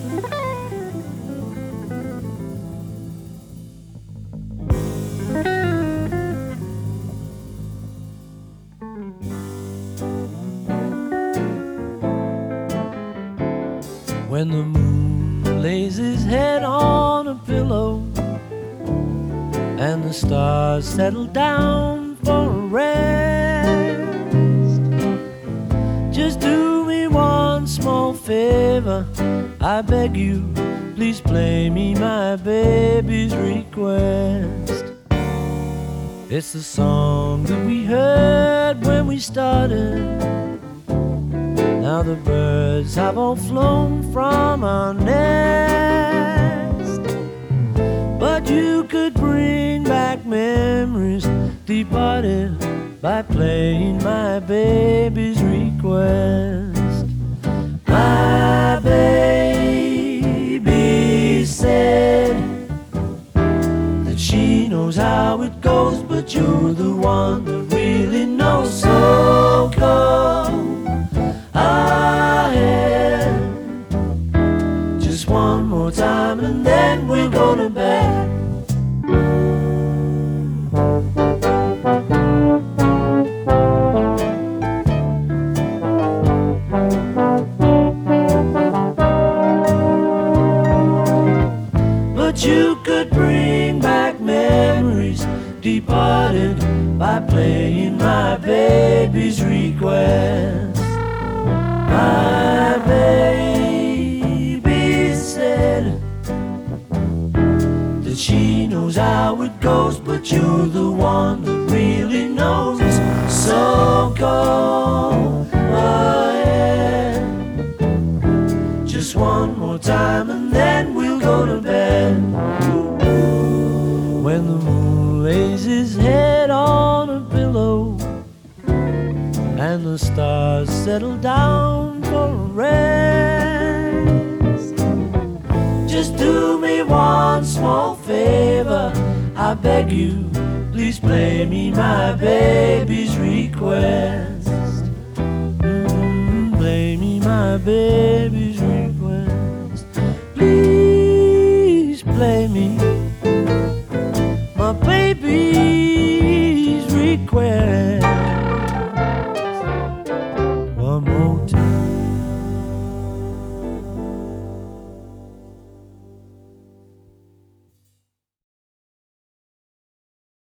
When the moon lays his head on a pillow and the stars settle down for a rest, just do me one small favor, I beg you, please play me my baby's request. It's the song that we heard when we started. Now the birds have all flown from our nest, but you could bring back memories departed by playing my baby's request. My baby said that she knows how it goes, but you're the one that really knows. So go ahead, just one more time and then we'll go to bed. But you could bring back memories departed by playing my baby's request. My baby said that she knows how it goes, but you're the one that really knows. So go ahead, just one more time and then we'll go to bed. When the moon lays his head on a pillow and the stars settle down for a rest, just do me one small favor, I beg you, please play me my baby's request. Play me my baby's request. Please play me my baby's request.